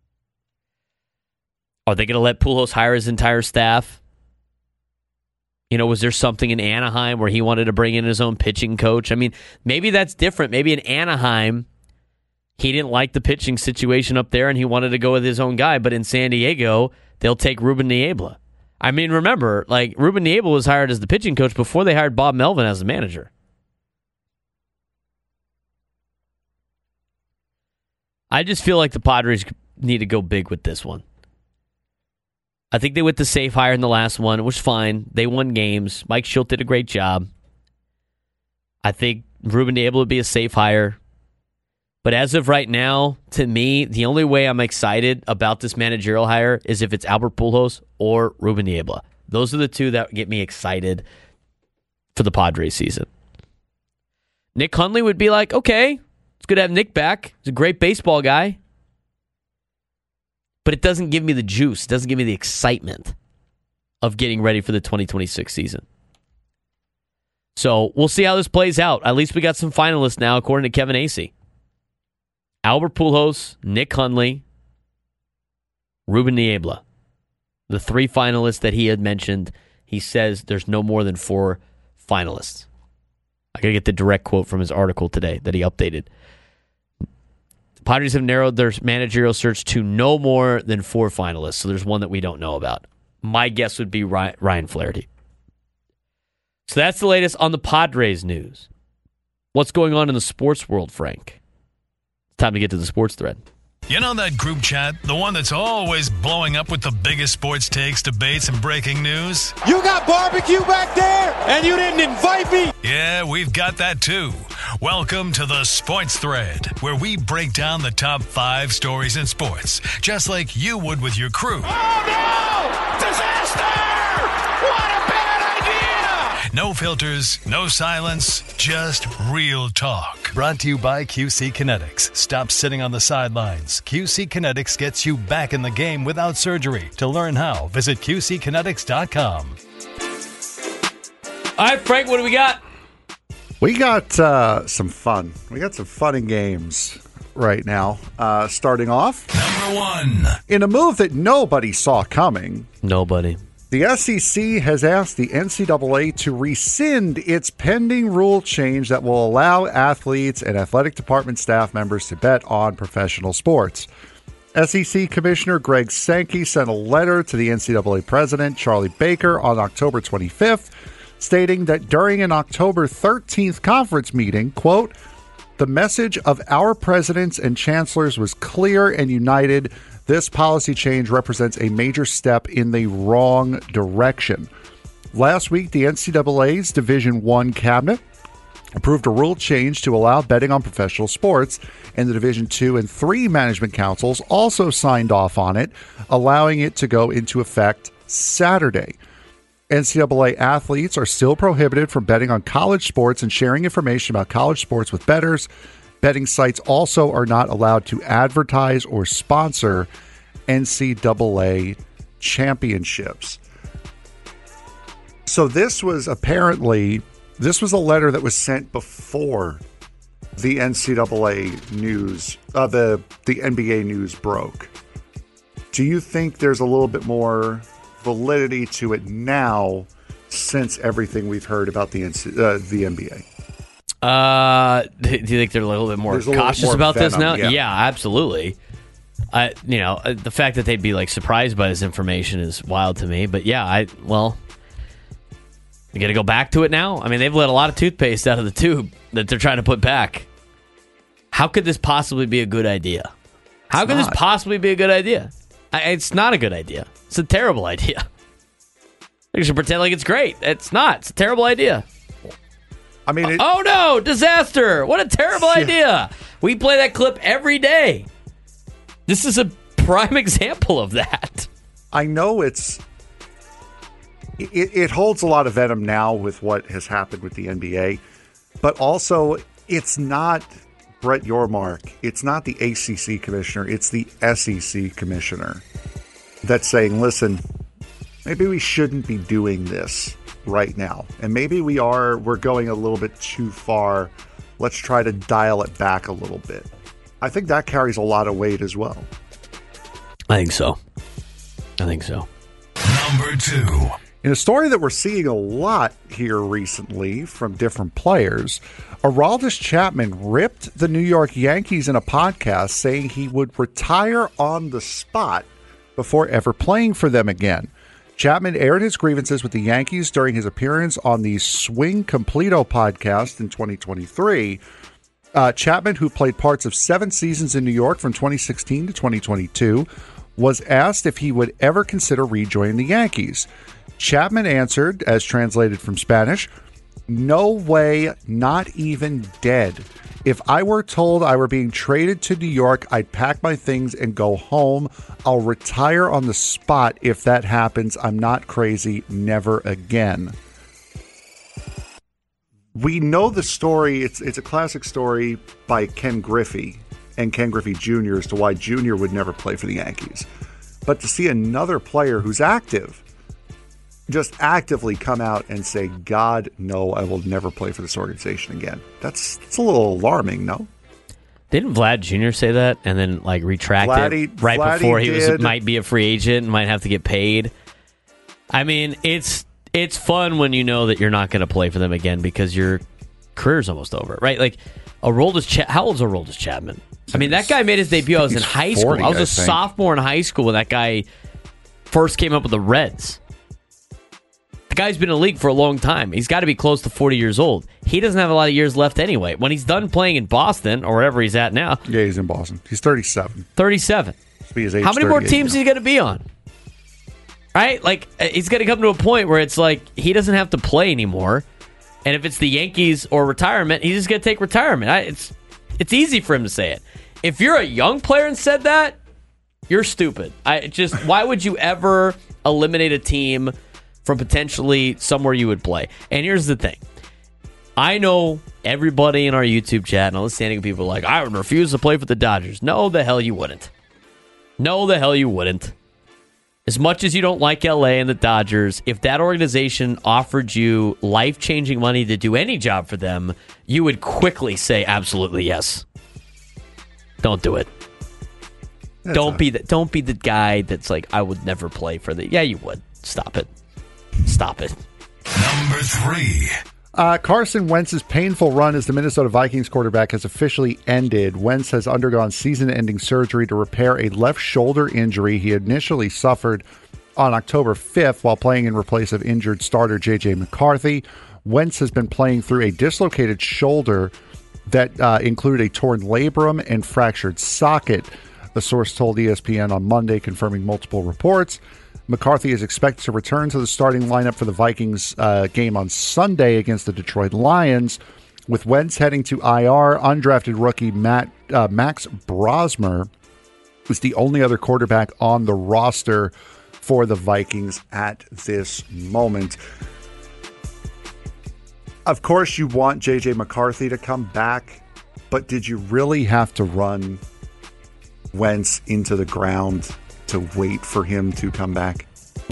Speaker 5: Are they going to let Pujols hire his entire staff? You know, was there something in Anaheim where he wanted to bring in his own pitching coach? I mean, maybe that's different. Maybe in Anaheim, he didn't like the pitching situation up there and he wanted to go with his own guy. But in San Diego, they'll take Ruben Niebla. I mean, remember, like, Ruben Niebla was hired as the pitching coach before they hired Bob Melvin as the manager. I just feel like the Padres need to go big with this one. I think they went the safe hire in the last one. It was fine. They won games. Mike Shildt did a great job. I think Ruben Niebla would be a safe hire. But as of right now, to me, the only way I'm excited about this managerial hire is if it's Albert Pujols or Ruben Niebla. Those are the two that get me excited for the Padres season. Nick Hundley would be like, okay, it's good to have Nick back. He's a great baseball guy. But it doesn't give me the juice. It doesn't give me the excitement of getting ready for the 2026 season. So we'll see how this plays out. At least we got some finalists now, according to Kevin Acee. Albert Pujols, Nick Hundley, Ruben Niebla. The three finalists that he had mentioned, he says there's no more than 4 finalists. I got to get the direct quote from his article today that he updated. The Padres have narrowed their managerial search to no more than 4 finalists, so there's one that we don't know about. My guess would be Ryan Flaherty. So that's the latest on the Padres news. What's going on in the sports world, Frank? Time to get to the sports thread.
Speaker 12: You know that group chat? The one that's always blowing up with the biggest sports takes, debates, and breaking news?
Speaker 13: You got barbecue back there, and you didn't invite me?
Speaker 12: Yeah, we've got that too. Welcome to the Sports Thread, where we break down the top 5 stories in sports, just like you would with your crew.
Speaker 13: Oh no! Disaster! What a bad idea!
Speaker 12: No filters, no silence, just real talk. Brought to you by QC Kinetics. Stop sitting on the sidelines. QC Kinetics gets you back in the game without surgery. To learn how, visit QCkinetics.com.
Speaker 5: All right, Frank, what do we got?
Speaker 6: We got some fun. We got some fun and games right now. Starting off,
Speaker 12: Number 1.
Speaker 6: In a move that nobody saw coming,
Speaker 5: Nobody.
Speaker 6: the SEC has asked the NCAA to rescind its pending rule change that will allow athletes and athletic department staff members to bet on professional sports. SEC Commissioner Greg Sankey sent a letter to the NCAA President, Charlie Baker, on October 25th, stating that during an October 13th conference meeting, quote, "The message of our presidents and chancellors was clear and united. This policy change represents a major step in the wrong direction." Last week, the NCAA's Division I cabinet approved a rule change to allow betting on professional sports, and the Division II and III management councils also signed off on it, allowing it to go into effect Saturday. NCAA athletes are still prohibited from betting on college sports and sharing information about college sports with bettors. Betting sites also are not allowed to advertise or sponsor NCAA championships. So this was a letter that was sent before the NCAA news, the NBA news broke. Do you think there's a little bit more validity to it now since everything we've heard about the NBA?
Speaker 5: Do you think they're a little bit more cautious about this now? Yeah, absolutely. The fact that they'd be like surprised by this information is wild to me. But yeah, you got to go back to it now. I mean, they've let a lot of toothpaste out of the tube that they're trying to put back. How could this possibly be a good idea? This possibly be a good idea? It's not a good idea. It's a terrible idea. You should pretend like it's great. It's not. It's a terrible idea.
Speaker 6: I mean,
Speaker 5: oh no, disaster. What a terrible idea. We play that clip every day. This is a prime example of that.
Speaker 6: I know it holds a lot of venom now with what has happened with the NBA, but also it's not Brett Yormark. It's not the ACC commissioner. It's the SEC commissioner that's saying, listen, maybe we shouldn't be doing this right now. And maybe we're going a little bit too far. Let's try to dial it back a little bit. I think that carries a lot of weight as well.
Speaker 5: I think so.
Speaker 12: Number 2.
Speaker 6: In a story that we're seeing a lot here recently from different players, Aroldis Chapman ripped the New York Yankees in a podcast saying he would retire on the spot before ever playing for them again. Chapman aired his grievances with the Yankees during his appearance on the Swing Completo podcast in 2023. Chapman, who played parts of 7 seasons in New York from 2016 to 2022, was asked if he would ever consider rejoining the Yankees. Chapman answered, as translated from Spanish, "No way, not even dead. If I were told I were being traded to New York, I'd pack my things and go home. I'll retire on the spot if that happens. I'm not crazy. Never again." We know the story. It's a classic story by Ken Griffey and Ken Griffey Jr. as to why Jr. would never play for the Yankees. But to see another player who's active just actively come out and say, God, no, I will never play for this organization again. That's a little alarming, no?
Speaker 5: Didn't Vlad Jr. say that and then retract it right before he might be a free agent and might have to get paid? I mean, it's fun when you know that you're not going to play for them again because your career's almost over, right? How old is Aroldis Chapman? I mean, that guy made his debut. I was in high school. I was a sophomore in high school when that guy first came up with the Reds. The guy's been in the league for a long time. He's got to be close to 40 years old. He doesn't have a lot of years left anyway. When he's done playing in Boston or wherever he's at now.
Speaker 6: Yeah, he's in Boston. He's 37.
Speaker 5: 37.
Speaker 6: His age
Speaker 5: How many more teams is he going to be on? Right? He's going to come to a point where it's he doesn't have to play anymore. And if it's the Yankees or retirement, he's just going to take retirement. It's easy for him to say it. If you're a young player and said that, you're stupid. Why would you ever eliminate a team from potentially somewhere you would play? And here's the thing. I know everybody in our YouTube chat and all the standing people are like, I would refuse to play for the Dodgers. No, the hell you wouldn't. No, the hell you wouldn't. As much as you don't like LA and the Dodgers, if that organization offered you life-changing money to do any job for them, you would quickly say absolutely yes. Don't do it. Don't be the guy that's like, I would never play for the... Yeah, you would. Stop it. Stop it.
Speaker 12: Number 3.
Speaker 6: Carson Wentz's painful run as the Minnesota Vikings quarterback has officially ended. Wentz has undergone season-ending surgery to repair a left shoulder injury he initially suffered on October 5th while playing in replace of injured starter J.J. McCarthy. Wentz has been playing through a dislocated shoulder that included a torn labrum and fractured socket. The source told ESPN on Monday, confirming multiple reports. McCarthy is expected to return to the starting lineup for the Vikings game on Sunday against the Detroit Lions, with Wentz heading to IR. Undrafted rookie Max Brosmer is the only other quarterback on the roster for the Vikings at this moment. Of course, you want J.J. McCarthy to come back, but did you really have to run Wentz into the ground to wait for him to come back?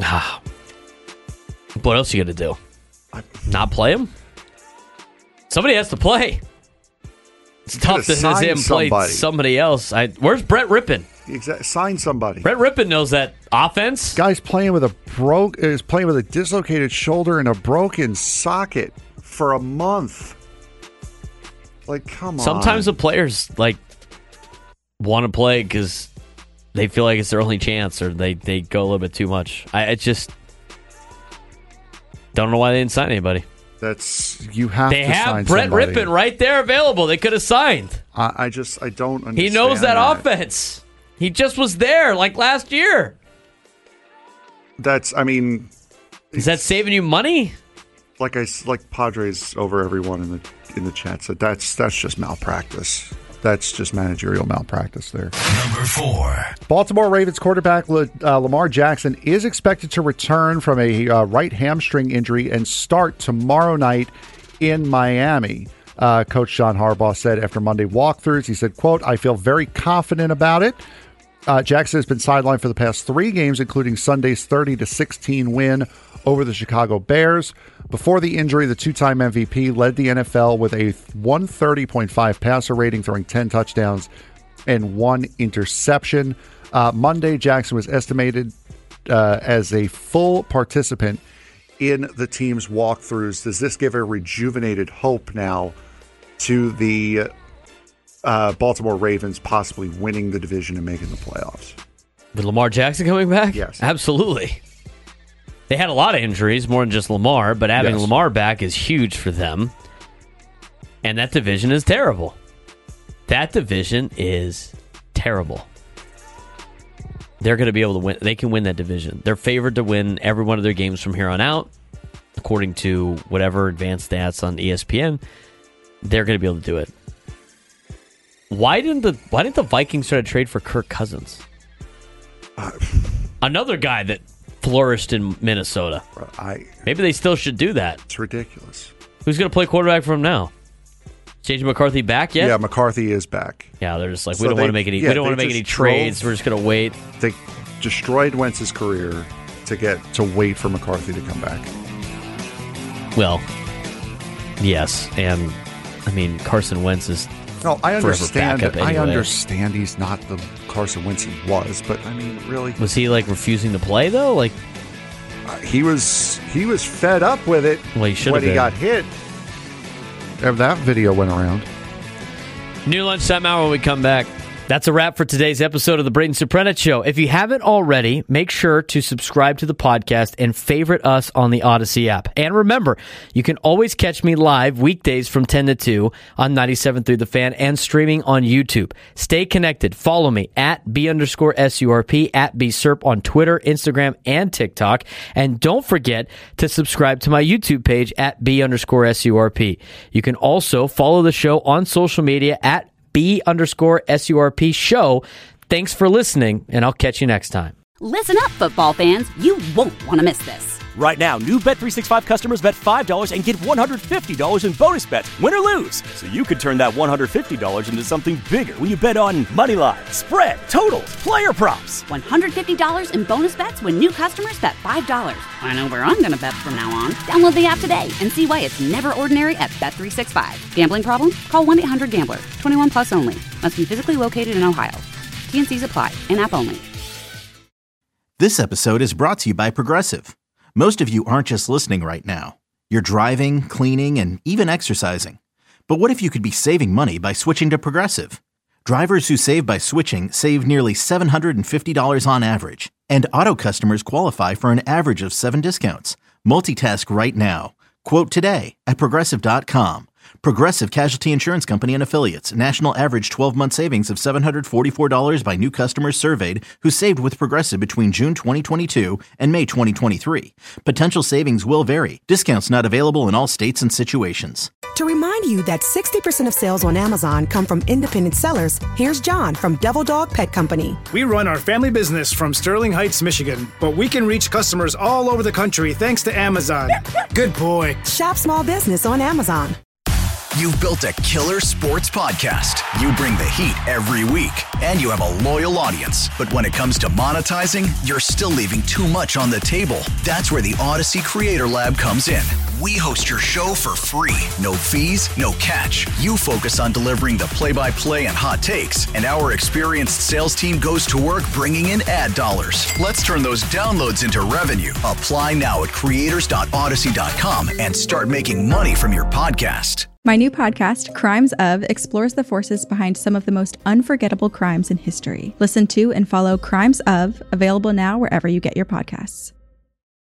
Speaker 5: What else are you going to do? Not play him? Somebody has to play. It's tough to see him play somebody else. Where's Brett Rippon?
Speaker 6: Sign somebody.
Speaker 5: Brett Rippon knows that offense.
Speaker 6: Guy's playing with a dislocated shoulder and a broken socket for a month. Like, come on.
Speaker 5: Sometimes the players want to play because they feel like it's their only chance, or they go a little bit too much. I just don't know why they didn't sign anybody.
Speaker 6: They
Speaker 5: have Brett Rippon right there available. They could have signed.
Speaker 6: I don't understand.
Speaker 5: He knows that offense. He just was there like last year. Is that saving you money?
Speaker 6: Like Padres over everyone in the chat said, that's just malpractice. That's just managerial malpractice there.
Speaker 12: Number 4.
Speaker 6: Baltimore Ravens quarterback Lamar Jackson is expected to return from a right hamstring injury and start tomorrow night in Miami. Coach John Harbaugh said after Monday walkthroughs, he said, quote, "I feel very confident about it." Jackson has been sidelined for the past 3 games, including Sunday's 30-16 win over the Chicago Bears. Before the injury, the 2-time MVP led the NFL with a 130.5 passer rating, throwing 10 touchdowns and 1 interception. Monday, Jackson was estimated as a full participant in the team's walkthroughs. Does this give a rejuvenated hope now to the Baltimore Ravens possibly winning the division and making the playoffs?
Speaker 5: With Lamar Jackson coming back?
Speaker 6: Yes.
Speaker 5: Absolutely. They had a lot of injuries, more than just Lamar, but having Lamar back is huge for them. And that division is terrible. That division is terrible. They're going to be able to win. They can win that division. They're favored to win every one of their games from here on out, according to whatever advanced stats on ESPN. They're going to be able to do it. Why didn't the Vikings try to trade for Kirk Cousins? Another guy that flourished in Minnesota. Maybe they still should do that.
Speaker 6: It's ridiculous.
Speaker 5: Who's going to play quarterback for him now? J.J. McCarthy back yet?
Speaker 6: Yeah, McCarthy is back.
Speaker 5: Yeah, they're just like, we don't want to make any. We don't want to make any trades. We're just going to wait.
Speaker 6: They destroyed Wentz's career to wait for McCarthy to come back.
Speaker 5: Well, yes, and I mean Carson Wentz is.
Speaker 6: No, I understand.
Speaker 5: Anyway.
Speaker 6: I understand he's not the Carson Wentz he was, but I mean, really,
Speaker 5: was he refusing to play though?
Speaker 6: He was fed up with it.
Speaker 5: Well, he should
Speaker 6: when
Speaker 5: have
Speaker 6: he got hit. That video went around.
Speaker 5: New lunchtime hour when we come back. That's a wrap for today's episode of the Brayden Soprenet Show. If you haven't already, make sure to subscribe to the podcast and favorite us on the Odyssey app. And remember, you can always catch me live weekdays from 10 to 2 on 97.3 The Fan and streaming on YouTube. Stay connected. Follow me at B_SURP, at BSURP on Twitter, Instagram, and TikTok. And don't forget to subscribe to my YouTube page at B_SURP. You can also follow the show on social media at B_SURP show. Thanks for listening, and I'll catch you next time.
Speaker 1: Listen up, football fans. You won't want to miss this.
Speaker 2: Right now, new Bet365 customers bet $5 and get $150 in bonus bets, win or lose. So you could turn that $150 into something bigger when you bet on moneyline, spread, totals, player props.
Speaker 1: $150 in bonus bets when new customers bet $5. I know where I'm going to bet from now on. Download the app today and see why it's never ordinary at Bet365. Gambling problem? Call 1-800-GAMBLER. 21 plus only. Must be physically located in Ohio. T&Cs apply. In-app only.
Speaker 3: This episode is brought to you by Progressive. Most of you aren't just listening right now. You're driving, cleaning, and even exercising. But what if you could be saving money by switching to Progressive? Drivers who save by switching save nearly $750 on average. And auto customers qualify for an average of 7 discounts. Multitask right now. Quote today at Progressive.com. Progressive Casualty Insurance Company and Affiliates. National average 12-month savings of $744 by new customers surveyed who saved with Progressive between June 2022 and May 2023. Potential savings will vary. Discounts not available in all states and situations.
Speaker 4: To remind you that 60% of sales on Amazon come from independent sellers, here's John from Devil Dog Pet Company.
Speaker 8: We run our family business from Sterling Heights, Michigan, but we can reach customers all over the country thanks to Amazon. Good boy.
Speaker 4: Shop small business on Amazon.
Speaker 9: You've built a killer sports podcast. You bring the heat every week, and you have a loyal audience. But when it comes to monetizing, you're still leaving too much on the table. That's where the Odyssey Creator Lab comes in. We host your show for free. No fees, no catch. You focus on delivering the play-by-play and hot takes, and our experienced sales team goes to work bringing in ad dollars. Let's turn those downloads into revenue. Apply now at creators.odyssey.com and start making money from your podcast.
Speaker 10: My new podcast, Crimes Of, explores the forces behind some of the most unforgettable crimes in history. Listen to and follow Crimes Of, available now wherever you get your podcasts.